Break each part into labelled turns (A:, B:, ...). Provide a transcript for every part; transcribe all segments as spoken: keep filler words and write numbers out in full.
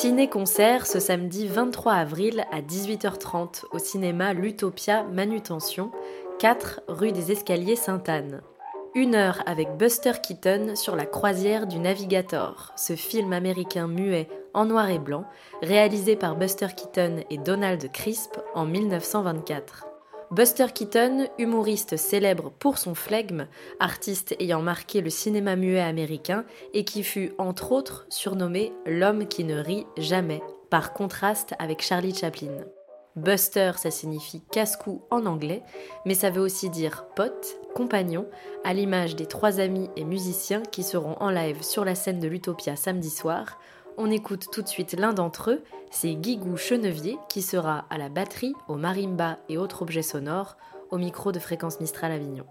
A: Ciné-concert ce samedi vingt-trois avril à dix-huit heures trente au cinéma L'Utopia Manutention, quatre rue des Escaliers Sainte-Anne. Une heure avec Buster Keaton sur la croisière du Navigator, ce film américain muet en noir et blanc, réalisé par Buster Keaton et Donald Crisp en dix-neuf cent vingt-quatre. Buster Keaton, humoriste célèbre pour son flegme, artiste ayant marqué le cinéma muet américain et qui fut entre autres surnommé « l'homme qui ne rit jamais », par contraste avec Charlie Chaplin. Buster, ça signifie casse-cou en anglais, mais ça veut aussi dire pote, compagnon, à l'image des trois amis et musiciens qui seront en live sur la scène de l'Utopia samedi soir. On écoute tout de suite l'un d'entre eux, c'est Guigou Chenevier qui sera à la batterie, au marimba et autres objets sonores, au micro de Fréquence Mistral Avignon.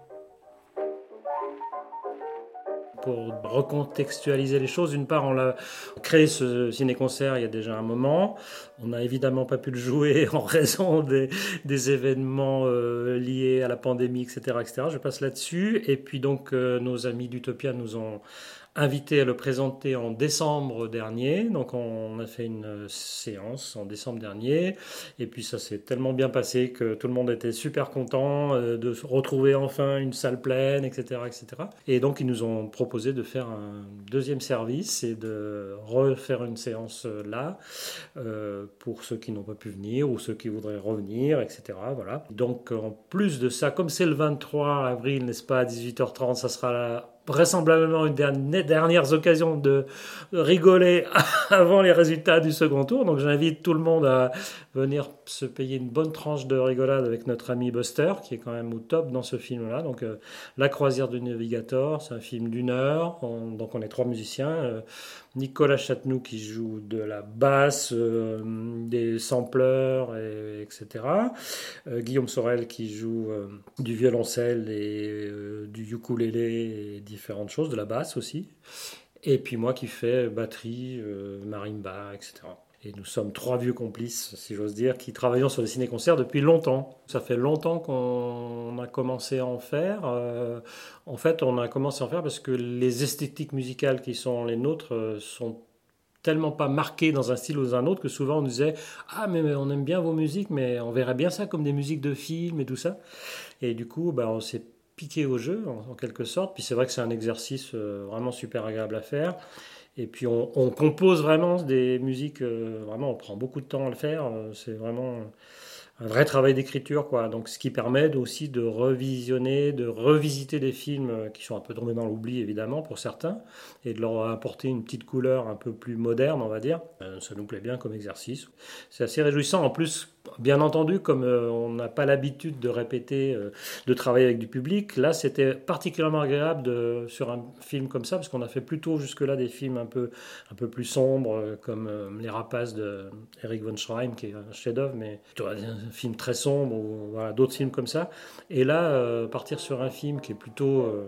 B: Pour recontextualiser les choses, d'une part, on a créé ce ciné-concert il y a déjà un moment. On n'a évidemment pas pu le jouer en raison des, des événements euh, liés à la pandémie, et cetera, et cetera. Je passe là-dessus. Et puis donc, euh, nos amis d'Utopia nous ont invité à le présenter en décembre dernier. Donc on a fait une séance en décembre dernier. Et puis ça s'est tellement bien passé que tout le monde était super content de se retrouver enfin une salle pleine, et cetera, et cetera. Et donc ils nous ont proposé de faire un deuxième service et de refaire une séance là euh, pour ceux qui n'ont pas pu venir ou ceux qui voudraient revenir, et cetera. Voilà. Donc en plus de ça, comme c'est le vingt-trois avril, n'est-ce pas, à dix-huit heures trente, ça sera là vraisemblablement une des dernières occasions de rigoler avant les résultats du second tour. Donc j'invite tout le monde à venir se payer une bonne tranche de rigolade avec notre ami Buster, qui est quand même au top dans ce film-là. Donc euh, La croisière du Navigator, c'est un film d'une heure. On, donc on est trois musiciens. Euh, Nicolas Chatenou qui joue de la basse, euh, des sampleurs, et, etc. Euh, Guillaume Sorel qui joue euh, du violoncelle et euh, du ukulélé et différentes choses, de la basse aussi. Et puis moi qui fais batterie, euh, marimba, et cetera. Et nous sommes trois vieux complices, si j'ose dire, qui travaillons sur les ciné-concerts depuis longtemps. Ça fait longtemps qu'on a commencé à en faire. Euh, en fait, on a commencé à en faire parce que les esthétiques musicales qui sont les nôtres euh, sont tellement pas marquées dans un style ou dans un autre que souvent on disait « Ah, mais, mais on aime bien vos musiques, mais on verrait bien ça comme des musiques de films et tout ça. » Et du coup, bah, on s'est piqué au jeu, en, en quelque sorte. Puis c'est vrai que c'est un exercice euh, vraiment super agréable à faire. Et puis on, on compose vraiment des musiques, euh, vraiment on prend beaucoup de temps à le faire, euh, c'est vraiment un vrai travail d'écriture, quoi. Donc ce qui permet aussi de revisionner, de revisiter des films qui sont un peu tombés dans l'oubli évidemment pour certains, et de leur apporter une petite couleur un peu plus moderne, on va dire. Euh, ça nous plaît bien comme exercice. C'est assez réjouissant. En plus, bien entendu, comme euh, on n'a pas l'habitude de répéter, euh, de travailler avec du public, là c'était particulièrement agréable de, sur un film comme ça, parce qu'on a fait plutôt jusque-là des films un peu, un peu plus sombres, euh, comme euh, Les Rapaces de Eric von Schreim, qui est un chef-d'œuvre, mais tu vois, un film très sombre, ou voilà, d'autres films comme ça. Et là, euh, partir sur un film qui est plutôt euh,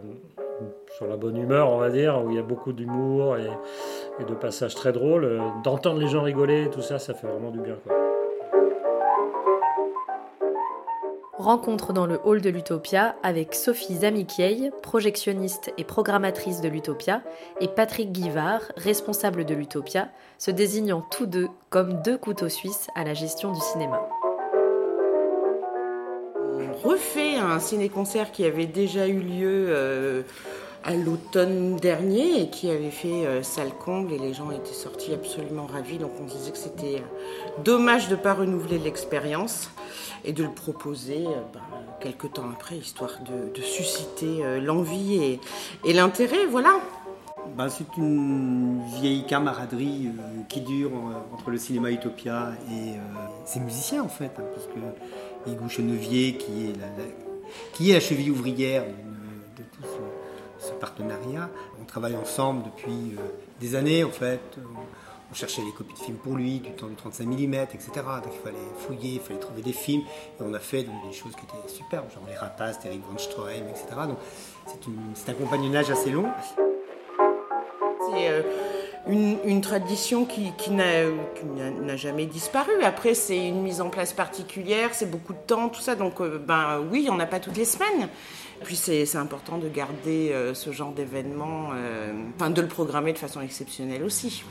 B: sur la bonne humeur, on va dire, où il y a beaucoup d'humour et, et de passages très drôles, euh, d'entendre les gens rigoler, tout ça, ça fait vraiment du bien, quoi.
A: Rencontre dans le hall de l'Utopia avec Sophie Zamikieï, projectionniste et programmatrice de l'Utopia, et Patrick Guivard, responsable de l'Utopia, se désignant tous deux comme deux couteaux suisses à la gestion du cinéma.
C: On refait un ciné-concert qui avait déjà eu lieu euh, à l'automne dernier et qui avait fait euh, salle comble, et les gens étaient sortis absolument ravis. Donc on se disait que c'était euh, dommage de ne pas renouveler l'expérience et de le proposer euh, ben, quelques temps après, histoire de, de susciter euh, l'envie et, et l'intérêt, voilà.
D: Ben, c'est une vieille camaraderie euh, qui dure euh, entre le cinéma Utopia et euh, ses musiciens en fait, hein, parce que Guigou Chenevier, qui est la, la, qui est la cheville ouvrière de, de tout ce, ce partenariat, on travaille ensemble depuis euh, des années en fait. On cherchait les copies de films pour lui, du temps du trente-cinq millimètres, et cetera. Donc il fallait fouiller, il fallait trouver des films. Et on a fait donc, des choses qui étaient superbes, genre Les Rapaces, Eric von Schreim, et cetera. Donc c'est, une, c'est un compagnonnage assez long.
C: C'est euh, une, une tradition qui, qui, n'a, qui n'a, n'a jamais disparu. Après, c'est une mise en place particulière, c'est beaucoup de temps, tout ça. Donc euh, ben, oui, il n'y en a pas toutes les semaines. Puis c'est, c'est important de garder euh, ce genre d'événement, euh, enfin de le programmer de façon exceptionnelle aussi.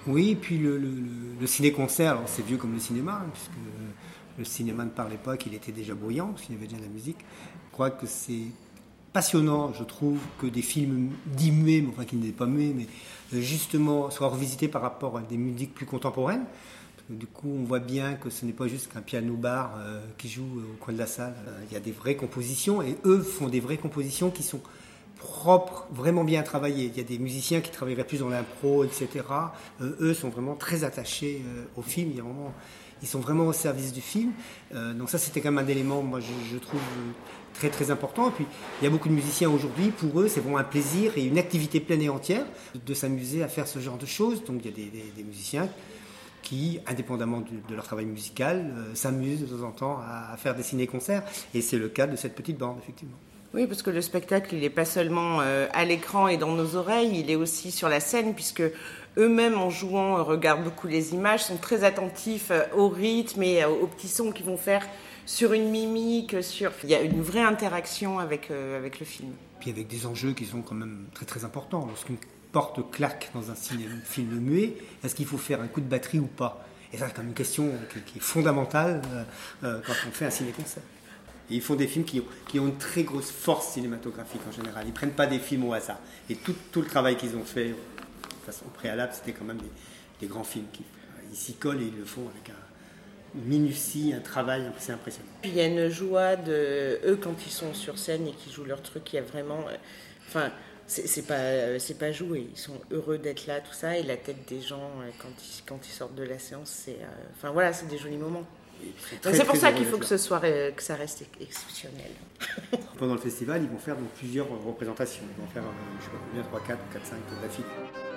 D: Oui, et puis le, le, le, le ciné-concert, alors c'est vieux comme le cinéma, hein, puisque le cinéma ne parlait pas, qu'il était déjà bruyant, parce qu'il y avait déjà de la musique. Je crois que c'est passionnant, je trouve, que des films dits muets, mais enfin qui n'étaient pas muets, mais justement soient revisités par rapport à des musiques plus contemporaines. Parce que du coup, on voit bien que ce n'est pas juste qu'un piano-bar euh, qui joue au coin de la salle. Euh, il y a des vraies compositions, et eux font des vraies compositions qui sont propres, vraiment bien travaillées. Il y a des musiciens qui travailleraient plus dans l'impro, et cetera. Euh, eux sont vraiment très attachés euh, au film. Il y a vraiment... Ils sont vraiment au service du film. Euh, donc ça, c'était quand même un élément, moi, je, je trouve très, très important. Et puis, il y a beaucoup de musiciens aujourd'hui, pour eux, c'est vraiment un plaisir et une activité pleine et entière de, de s'amuser à faire ce genre de choses. Donc, il y a des, des, des musiciens qui, indépendamment de, de leur travail musical, euh, s'amusent de temps en temps à, à faire des ciné-concerts. Et c'est le cas de cette petite bande, effectivement.
C: Oui, parce que le spectacle, il n'est pas seulement euh, à l'écran et dans nos oreilles, il est aussi sur la scène, puisque eux-mêmes, en jouant, regardent beaucoup les images, sont très attentifs euh, au rythme et euh, aux petits sons qu'ils vont faire sur une mimique. Sur... Il y a une vraie interaction avec, euh, avec le film.
D: Puis avec des enjeux qui sont quand même très très importants. Lorsqu'une porte claque dans un ciné, film muet, est-ce qu'il faut faire un coup de batterie ou pas? Et ça, c'est quand même une question qui, qui est fondamentale euh, euh, quand on fait un ciné-concert. Et ils font des films qui ont, qui ont une très grosse force cinématographique en général. Ils ne prennent pas des films au hasard. Et tout, tout le travail qu'ils ont fait de façon préalable, c'était quand même des, des grands films. Qui, ils s'y collent et ils le font avec un, une minutie, un travail, c'est impressionnant.
C: Puis il y a une joie de eux quand ils sont sur scène et qu'ils jouent leur truc. Il y a vraiment... Enfin, c'est, c'est, pas, c'est pas joué. Ils sont heureux d'être là, tout ça. Et la tête des gens, quand ils, quand ils sortent de la séance, c'est... Enfin voilà, c'est des jolis moments.
D: Très,
C: donc c'est pour ça qu'il
D: heureux,
C: faut que, ce soit, que ça reste exceptionnel.
D: Pendant le festival, ils vont faire donc plusieurs représentations. Ils vont faire, je ne sais pas combien, trois, quatre, quatre, cinq d'affilée.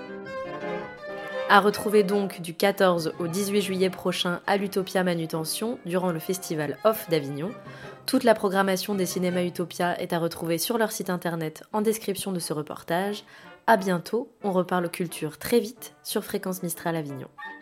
A: À retrouver donc du quatorze au dix-huit juillet prochain à l'Utopia Manutention durant le festival Off d'Avignon. Toute la programmation des cinémas Utopia est à retrouver sur leur site internet en description de ce reportage. À bientôt, on reparle culture très vite sur Fréquence Mistral Avignon.